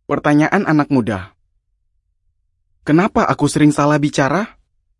Pertanyaan anak muda. Kenapa aku sering salah bicara?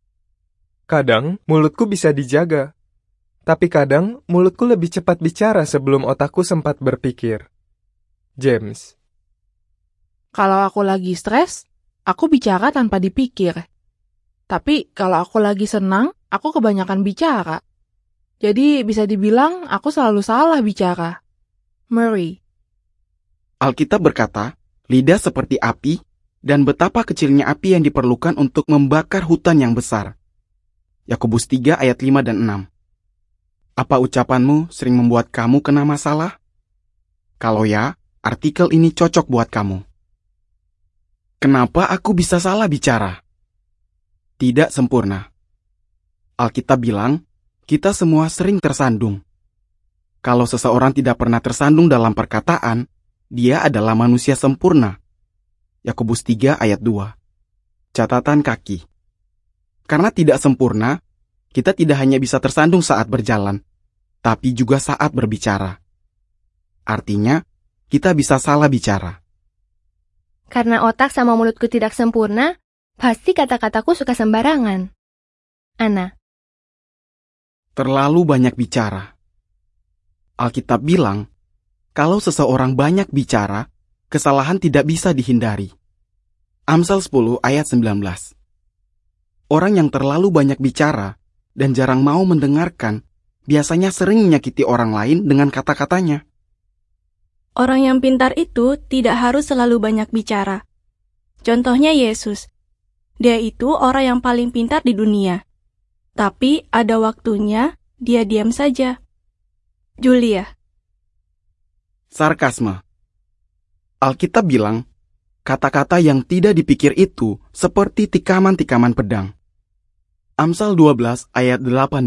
Kadang mulutku bisa dijaga, tapi kadang mulutku lebih cepat bicara sebelum otakku sempat berpikir. James. Kalau aku lagi stres, aku bicara tanpa dipikir. Tapi kalau aku lagi senang, aku kebanyakan bicara. Jadi bisa dibilang aku selalu salah bicara. Murray. Alkitab berkata, lidah seperti api, dan betapa kecilnya api yang diperlukan untuk membakar hutan yang besar. Yakobus 3 ayat 5 dan 6. Apa ucapanmu sering membuat kamu kena masalah? Kalau ya, artikel ini cocok buat kamu. Kenapa aku bisa salah bicara? Tidak sempurna. Alkitab bilang, kita semua sering tersandung. Kalau seseorang tidak pernah tersandung dalam perkataan, dia adalah manusia sempurna. Yakobus 3 ayat 2. Catatan kaki. Karena tidak sempurna, kita tidak hanya bisa tersandung saat berjalan, tapi juga saat berbicara. Artinya, kita bisa salah bicara. Karena otak sama mulutku tidak sempurna, pasti kata-kataku suka sembarangan. Ana. Terlalu banyak bicara. Alkitab bilang, kalau seseorang banyak bicara, kesalahan tidak bisa dihindari. Amsal 10 ayat 19. Orang yang terlalu banyak bicara dan jarang mau mendengarkan, biasanya sering menyakiti orang lain dengan kata-katanya. Orang yang pintar itu tidak harus selalu banyak bicara. Contohnya Yesus. Dia itu orang yang paling pintar di dunia. Tapi ada waktunya dia diam saja. Julia. Sarkasme. Alkitab bilang, kata-kata yang tidak dipikir itu seperti tikaman-tikaman pedang. Amsal 12 ayat 18.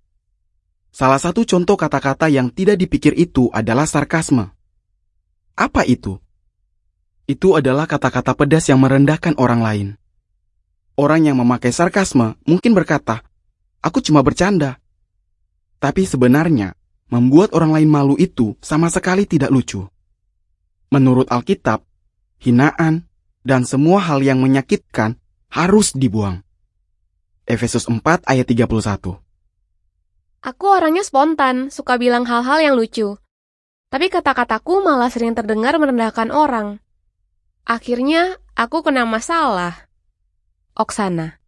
Salah satu contoh kata-kata yang tidak dipikir itu adalah sarkasme. Apa itu? Itu adalah kata-kata pedas yang merendahkan orang lain. Orang yang memakai sarkasme mungkin berkata, aku cuma bercanda. Tapi sebenarnya, membuat orang lain malu itu sama sekali tidak lucu. Menurut Alkitab, hinaan dan semua hal yang menyakitkan harus dibuang. Efesus 4 ayat 31. Aku orangnya spontan, suka bilang hal-hal yang lucu. Tapi kata-kataku malah sering terdengar merendahkan orang. Akhirnya, aku kena masalah. Oksana.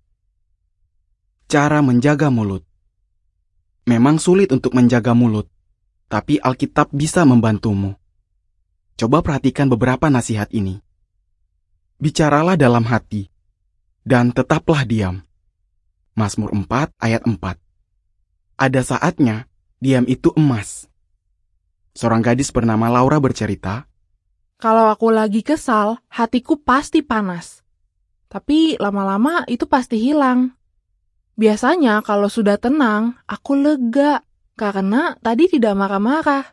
Cara menjaga mulut. Memang sulit untuk menjaga mulut, tapi Alkitab bisa membantumu. Coba perhatikan beberapa nasihat ini. Bicaralah dalam hati, dan tetaplah diam. Mazmur 4 ayat 4. Ada saatnya, diam itu emas. Seorang gadis bernama Laura bercerita, Kalau aku lagi kesal, hatiku pasti panas. Tapi lama-lama itu pasti hilang. Biasanya kalau sudah tenang, aku lega karena tadi tidak marah-marah.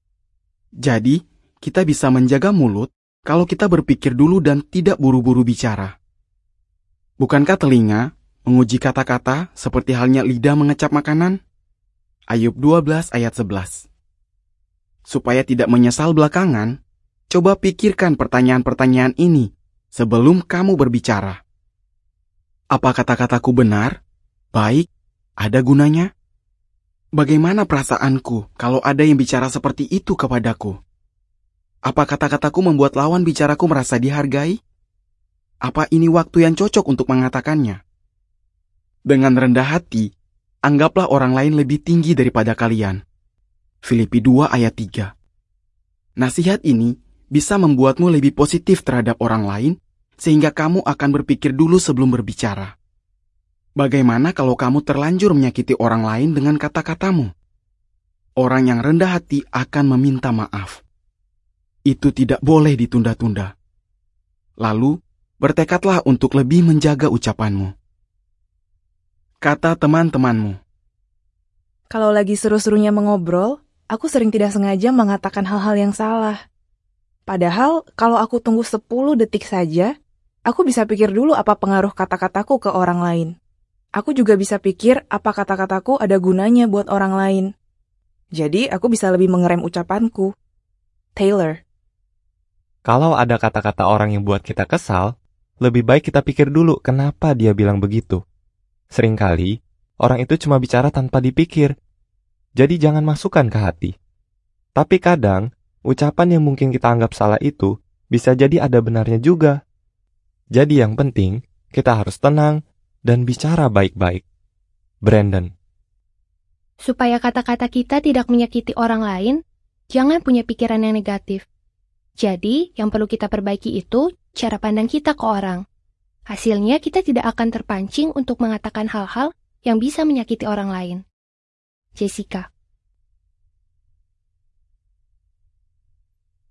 jadi kita bisa menjaga mulut kalau kita berpikir dulu dan tidak buru-buru bicara. Bukankah telinga menguji kata-kata seperti halnya lidah mengecap makanan? Ayub 12 ayat 11. Supaya tidak menyesal belakangan, coba pikirkan pertanyaan-pertanyaan ini sebelum kamu berbicara. Apa kata-kataku benar? Baik? Ada gunanya? Bagaimana perasaanku kalau ada yang bicara seperti itu kepadaku? Apa kata-kataku membuat lawan bicaraku merasa dihargai? Apa ini waktu yang cocok untuk mengatakannya? Dengan rendah hati, anggaplah orang lain lebih tinggi daripada kalian. Filipi 2 ayat 3. Nasihat ini bisa membuatmu lebih positif terhadap orang lain, sehingga kamu akan berpikir dulu sebelum berbicara. Bagaimana kalau kamu terlanjur menyakiti orang lain dengan kata-katamu? Orang yang rendah hati akan meminta maaf. Itu tidak boleh ditunda-tunda. Lalu, bertekadlah untuk lebih menjaga ucapanmu. Kata teman-temanmu. Kalau lagi seru-serunya mengobrol, aku sering tidak sengaja mengatakan hal-hal yang salah. Padahal, kalau aku tunggu 10 detik saja, aku bisa pikir dulu apa pengaruh kata-kataku ke orang lain. Aku juga bisa pikir apa kata-kataku ada gunanya buat orang lain. Jadi, aku bisa lebih mengerem ucapanku. Taylor. Kalau ada kata-kata orang yang buat kita kesal, lebih baik kita pikir dulu kenapa dia bilang begitu. Seringkali, orang itu cuma bicara tanpa dipikir. Jadi jangan masukkan ke hati. Tapi kadang, ucapan yang mungkin kita anggap salah itu bisa jadi ada benarnya juga. Jadi yang penting, kita harus tenang dan bicara baik-baik. Brandon. Supaya kata-kata kita tidak menyakiti orang lain, jangan punya pikiran yang negatif. Jadi, yang perlu kita perbaiki itu cara pandang kita ke orang. Hasilnya kita tidak akan terpancing untuk mengatakan hal-hal yang bisa menyakiti orang lain. Jessica.